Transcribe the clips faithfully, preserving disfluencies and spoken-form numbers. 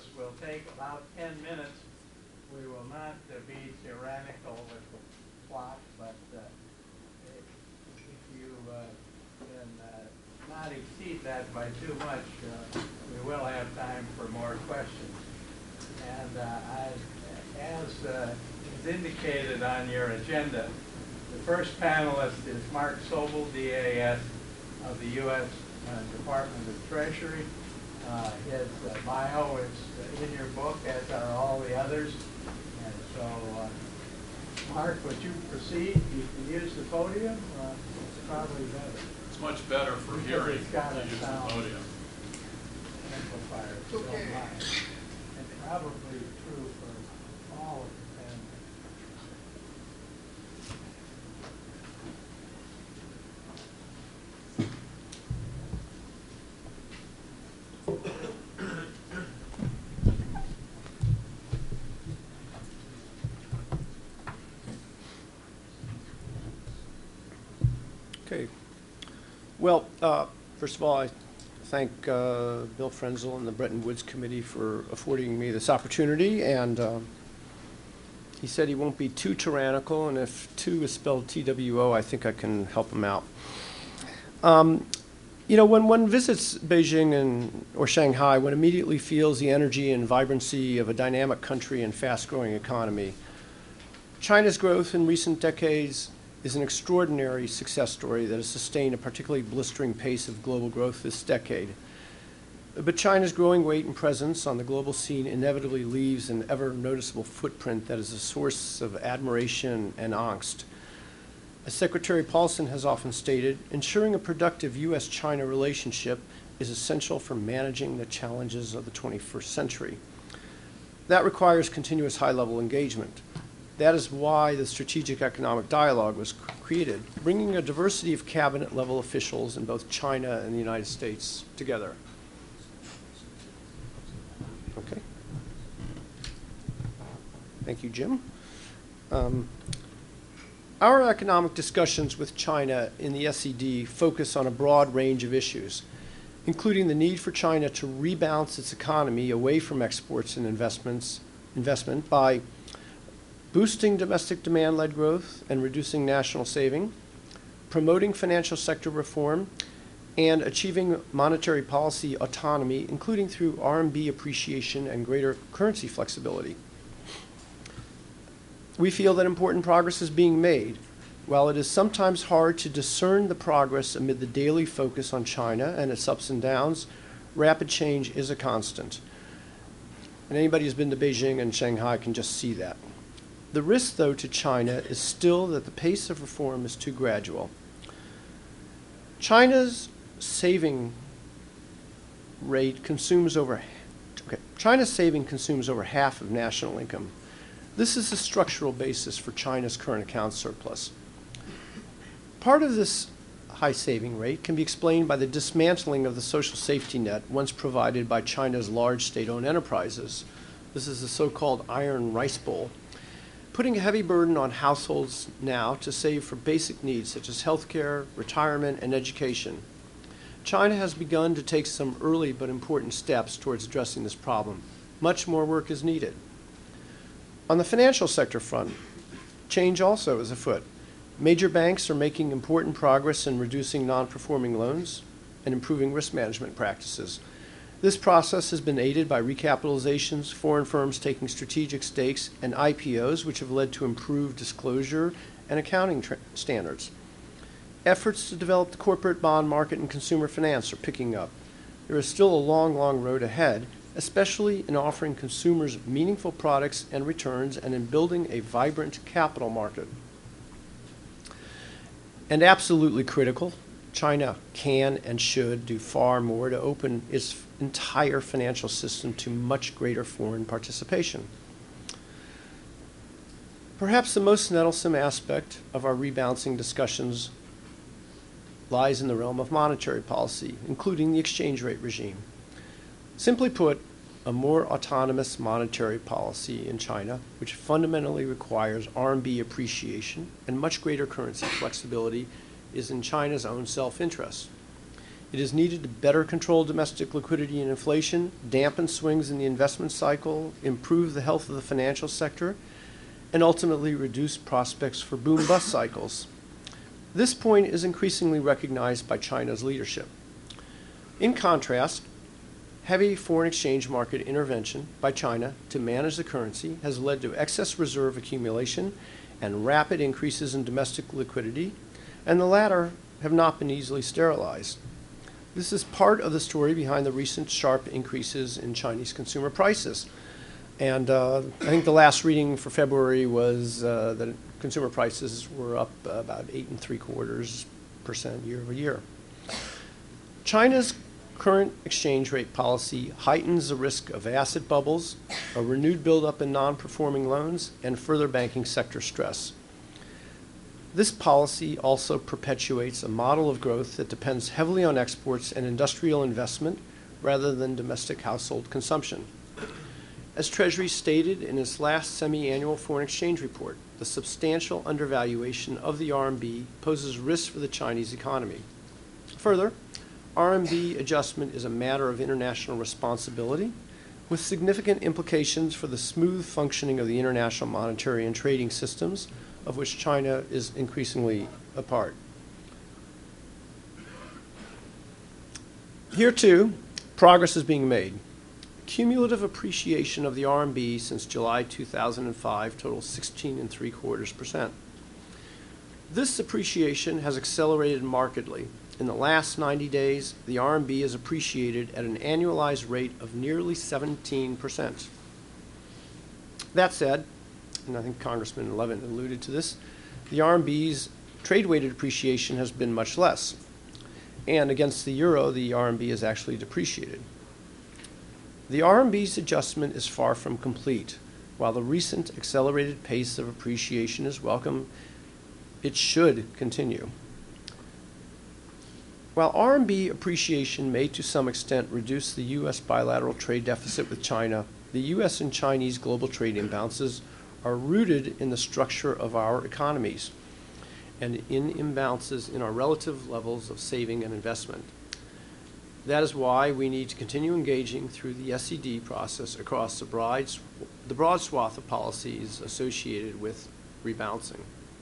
panelists will take about ten minutes. We will not uh, be tyrannical with the clock, but uh, if, if you uh, can uh, not exceed that by too much, uh, we will have time for more questions. And uh, I, as uh, is indicated on your agenda, the first panelist is Mark Sobel, D A S of the U S Uh, Department of Treasury. Uh, his uh, bio is uh, in your book, as are all the others. And so, uh, Mark, would you proceed? You can use the podium. Uh, it's probably better. It's much better for Because hearing it's got to a use the sound podium. amplifier. It's okay. And probably true for all of the panelists. Okay. Well, uh, first of all, I thank uh, Bill Frenzel and the Bretton Woods Committee for affording me this opportunity. And um, he said he won't be too tyrannical, and if two is spelled T W O, I think I can help him out. Um, you know, when one visits Beijing and, or Shanghai, one immediately feels the energy and vibrancy of a dynamic country and fast-growing economy. China's growth in recent decades is an extraordinary success story that has sustained a particularly blistering pace of global growth this decade. But China's growing weight and presence on the global scene inevitably leaves an ever noticeable footprint that is a source of admiration and angst. As Secretary Paulson has often stated, ensuring a productive U S China relationship is essential for managing the challenges of the twenty-first century. That requires continuous high-level engagement. That is why the Strategic Economic Dialogue was created, bringing a diversity of cabinet-level officials in both China and the United States together. Okay. Thank you, Jim. Um, our economic discussions with China in the S E D focus on a broad range of issues, including the need for China to rebalance its economy away from exports and investments, investment by boosting domestic demand-led growth and reducing national saving, promoting financial sector reform, and achieving monetary policy autonomy, including through R M B appreciation and greater currency flexibility. We feel that important progress is being made. While it is sometimes hard to discern the progress amid the daily focus on China and its ups and downs, rapid change is a constant. And anybody who's been to Beijing and Shanghai can just see that. The risk, though, to China is still that the pace of reform is too gradual. China's saving rate consumes over, okay, China's saving consumes over half of national income. This is the structural basis for China's current account surplus. Part of this high saving rate can be explained by the dismantling of the social safety net once provided by China's large state-owned enterprises. This is the so-called iron rice bowl, putting a heavy burden on households now to save for basic needs such as healthcare, retirement, and education. China has begun to take some early but important steps towards addressing this problem. Much more work is needed. On the financial sector front, change also is afoot. Major banks are making important progress in reducing non-performing loans and improving risk management practices. This process has been aided by recapitalizations, foreign firms taking strategic stakes, and I P Os, which have led to improved disclosure and accounting tra- standards. Efforts to develop the corporate bond market and consumer finance are picking up. There is still a long, long road ahead, especially in offering consumers meaningful products and returns and in building a vibrant capital market. And absolutely critical, China can and should do far more to open its entire financial system to much greater foreign participation. Perhaps the most nettlesome aspect of our rebalancing discussions lies in the realm of monetary policy, including the exchange rate regime. Simply put, a more autonomous monetary policy in China, which fundamentally requires R M B appreciation and much greater currency flexibility, is in China's own self-interest. It is needed to better control domestic liquidity and inflation, dampen swings in the investment cycle, improve the health of the financial sector, and ultimately reduce prospects for boom-bust cycles. This point is increasingly recognized by China's leadership. In contrast, heavy foreign exchange market intervention by China to manage the currency has led to excess reserve accumulation and rapid increases in domestic liquidity, and the latter have not been easily sterilized. This is part of the story behind the recent sharp increases in Chinese consumer prices. And uh, I think the last reading for February was uh, that consumer prices were up uh, about eight and three quarters percent year over year. China's current exchange rate policy heightens the risk of asset bubbles, a renewed buildup in non-performing loans, and further banking sector stress. This policy also perpetuates a model of growth that depends heavily on exports and industrial investment rather than domestic household consumption. As Treasury stated in its last semi-annual foreign exchange report, the substantial undervaluation of the R M B poses risks for the Chinese economy. Further, R M B adjustment is a matter of international responsibility, with significant implications for the smooth functioning of the international monetary and trading systems, of which China is increasingly a part. Here, too, progress is being made. Cumulative appreciation of the R M B since July two thousand five totals sixteen and three quarters percent. This appreciation has accelerated markedly. In the last ninety days, the R M B has appreciated at an annualized rate of nearly seventeen percent. That said, and I think Congressman Levin alluded to this, the R M B's trade-weighted appreciation has been much less. And against the euro, the R M B has actually depreciated. The R M B's adjustment is far from complete. While the recent accelerated pace of appreciation is welcome, it should continue. While R M B appreciation may to some extent reduce the U S bilateral trade deficit with China, the U S and Chinese global trade imbalances are rooted in the structure of our economies and in imbalances in our relative levels of saving and investment. That is why we need to continue engaging through the S E D process across the broad, the broad swath of policies associated with rebalancing.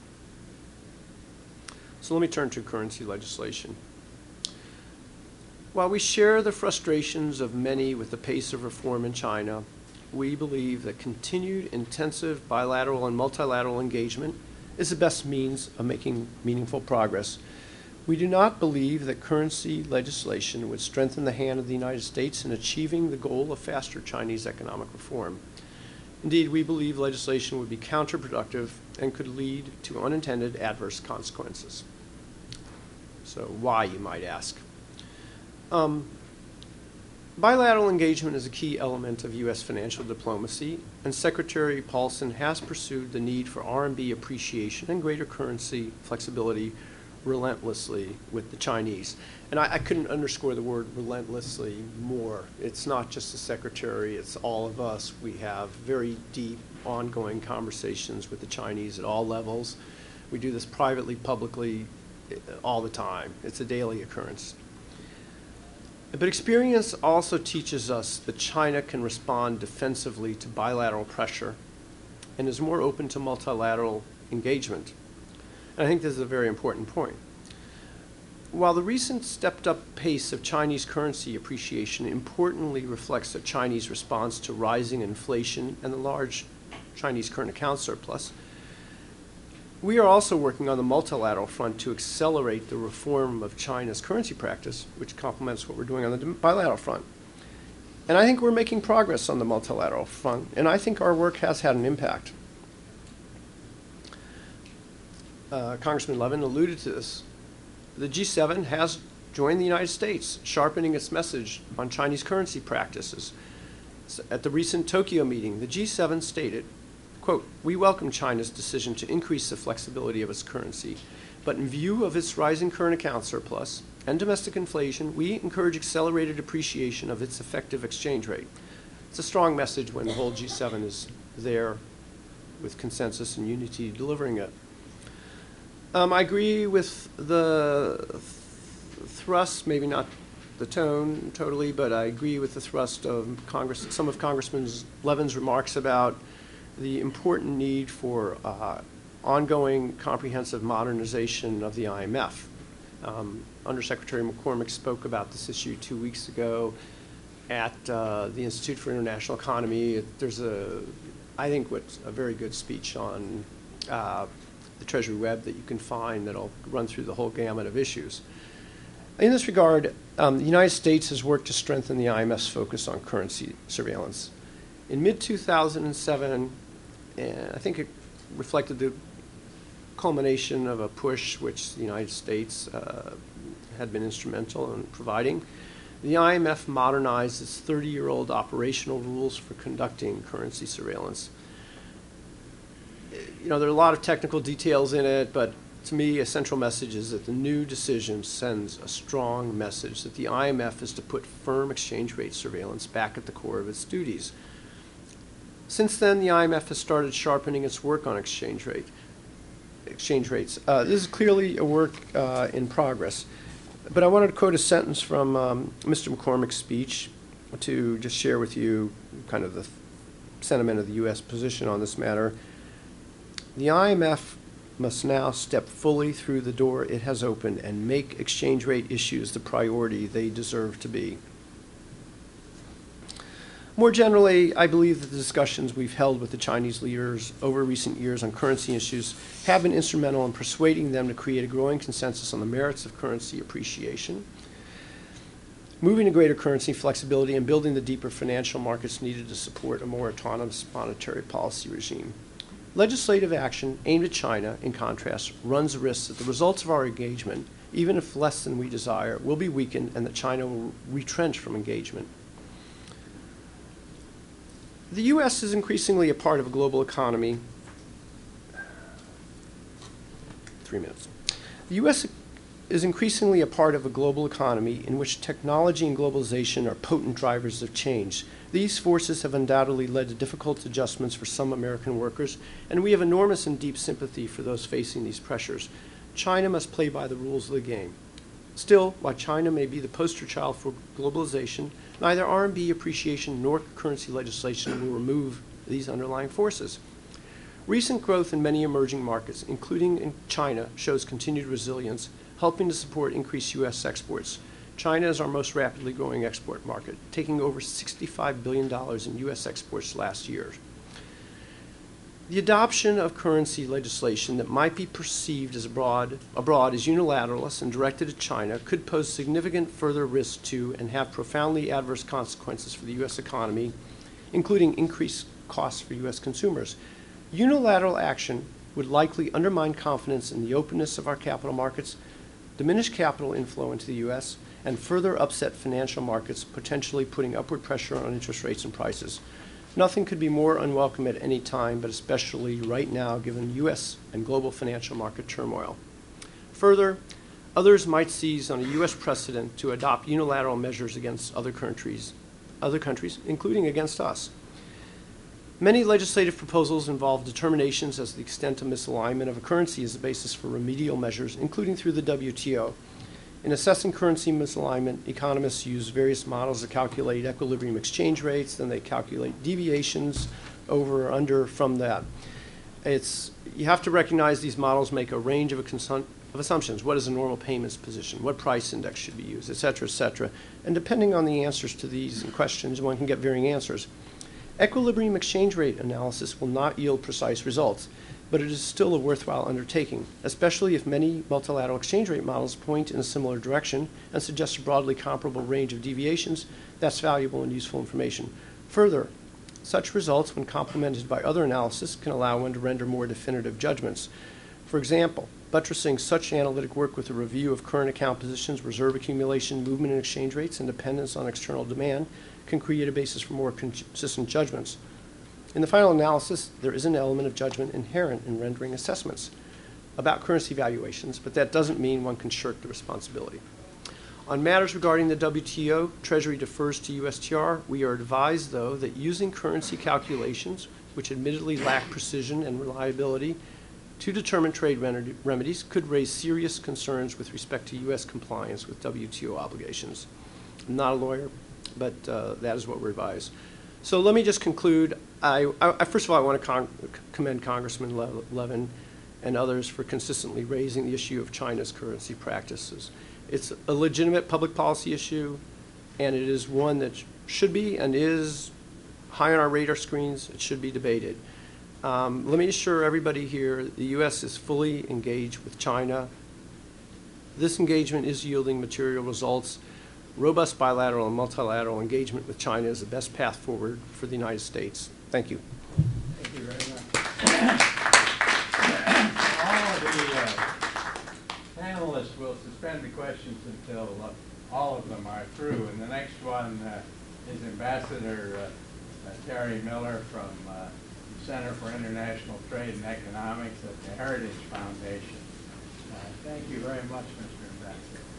So let me turn to currency legislation. While we share the frustrations of many with the pace of reform in China, we believe that continued intensive bilateral and multilateral engagement is the best means of making meaningful progress. We do not believe that currency legislation would strengthen the hand of the United States in achieving the goal of faster Chinese economic reform. Indeed, we believe legislation would be counterproductive and could lead to unintended adverse consequences. So why, you might ask? Um, Bilateral engagement is a key element of U S financial diplomacy, and Secretary Paulson has pursued the need for R M B appreciation and greater currency flexibility relentlessly with the Chinese. And I, I couldn't underscore the word relentlessly more. It's not just the Secretary, it's all of us. We have very deep, ongoing conversations with the Chinese at all levels. We do this privately, publicly, all the time. It's a daily occurrence. But experience also teaches us that China can respond defensively to bilateral pressure and is more open to multilateral engagement. And I think this is a very important point. While the recent stepped-up pace of Chinese currency appreciation importantly reflects the Chinese response to rising inflation and the large Chinese current account surplus, we are also working on the multilateral front to accelerate the reform of China's currency practice, which complements what we're doing on the bilateral front. And I think we're making progress on the multilateral front, and I think our work has had an impact. Uh, Congressman Levin alluded to this. The G seven has joined the United States, sharpening its message on Chinese currency practices. So at the recent Tokyo meeting, the G seven stated, quote, "We welcome China's decision to increase the flexibility of its currency, but in view of its rising current account surplus and domestic inflation, we encourage accelerated appreciation of its effective exchange rate." It's a strong message when the whole G seven is there with consensus and unity delivering it. Um, I agree with the th thrust, maybe not the tone totally, but I agree with the thrust of Congress, some of Congressman Levin's remarks about the important need for uh, ongoing comprehensive modernization of the I M F. Um, Undersecretary McCormick spoke about this issue two weeks ago at uh, the Institute for International Economy. There's a, I think, what's a very good speech on uh, the Treasury Web that you can find that'll run through the whole gamut of issues. In this regard, um, the United States has worked to strengthen the I M F's focus on currency surveillance. In mid two thousand seven, and I think it reflected the culmination of a push which the United States uh, had been instrumental in providing. The I M F modernized its thirty-year-old operational rules for conducting currency surveillance. You know, there are a lot of technical details in it, but to me, a central message is that the new decision sends a strong message that the I M F is to put firm exchange rate surveillance back at the core of its duties. Since then, the I M F has started sharpening its work on exchange rate, exchange rates. Uh, this is clearly a work uh, in progress. But I wanted to quote a sentence from um, Mister McCormick's speech to just share with you kind of the sentiment of the U S position on this matter. The I M F must now step fully through the door it has opened and make exchange rate issues the priority they deserve to be. More generally, I believe that the discussions we've held with the Chinese leaders over recent years on currency issues have been instrumental in persuading them to create a growing consensus on the merits of currency appreciation, moving to greater currency flexibility, and building the deeper financial markets needed to support a more autonomous monetary policy regime. Legislative action aimed at China, in contrast, runs the risk that the results of our engagement, even if less than we desire, will be weakened and that China will retrench from engagement. The U S is increasingly a part of a global economy. Three minutes. The U S is increasingly a part of a global economy in which technology and globalization are potent drivers of change. These forces have undoubtedly led to difficult adjustments for some American workers, and we have enormous and deep sympathy for those facing these pressures. China must play by the rules of the game. Still, while China may be the poster child for globalization, neither R M B appreciation nor currency legislation will remove these underlying forces. Recent growth in many emerging markets, including in China, shows continued resilience, helping to support increased U S exports. China is our most rapidly growing export market, taking over sixty-five billion dollars in U S exports last year. The adoption of currency legislation that might be perceived as abroad, abroad as unilateralist and directed at China could pose significant further risk to and have profoundly adverse consequences for the U S economy, including increased costs for U S consumers. Unilateral action would likely undermine confidence in the openness of our capital markets, diminish capital inflow into the U S, and further upset financial markets, potentially putting upward pressure on interest rates and prices. Nothing could be more unwelcome at any time, but especially right now, given U S and global financial market turmoil. Further, others might seize on a U S precedent to adopt unilateral measures against other countries, other countries, including against us. Many legislative proposals involve determinations as to the extent of misalignment of a currency as the basis for remedial measures, including through the W T O. In assessing currency misalignment, economists use various models to calculate equilibrium exchange rates, then they calculate deviations over or under from that. It's, you have to recognize these models make a range of, a consum- of assumptions. What is a normal payments position? What price index should be used, et cetera, et cetera. And depending on the answers to these questions, one can get varying answers. Equilibrium exchange rate analysis will not yield precise results, but it is still a worthwhile undertaking, especially if many multilateral exchange rate models point in a similar direction and suggest a broadly comparable range of deviations. That's valuable and useful information. Further, such results, when complemented by other analysis, can allow one to render more definitive judgments. For example, buttressing such analytic work with a review of current account positions, reserve accumulation, movement in exchange rates, and dependence on external demand can create a basis for more consistent judgments. In the final analysis, there is an element of judgment inherent in rendering assessments about currency valuations, but that doesn't mean one can shirk the responsibility. On matters regarding the W T O, Treasury defers to U S T R. We are advised, though, that using currency calculations, which admittedly lack precision and reliability, to determine trade remedies could raise serious concerns with respect to U S compliance with W T O obligations. I'm not a lawyer, but uh, that is what we advise. So let me just conclude. I, I first of all, I want to con commend Congressman Le Levin and others for consistently raising the issue of China's currency practices. It's a legitimate public policy issue, and it is one that should be and is high on our radar screens. It should be debated. Um, let me assure everybody here, the U S is fully engaged with China. This engagement is yielding material results. Robust bilateral and multilateral engagement with China is the best path forward for the United States. Thank you. Thank you very much. All of the uh, panelists will suspend the questions until uh, all of them are through. And the next one uh, is Ambassador uh, uh, Terry Miller from uh, the Center for International Trade and Economics at the Heritage Foundation. Uh, thank you very much, Mister Ambassador.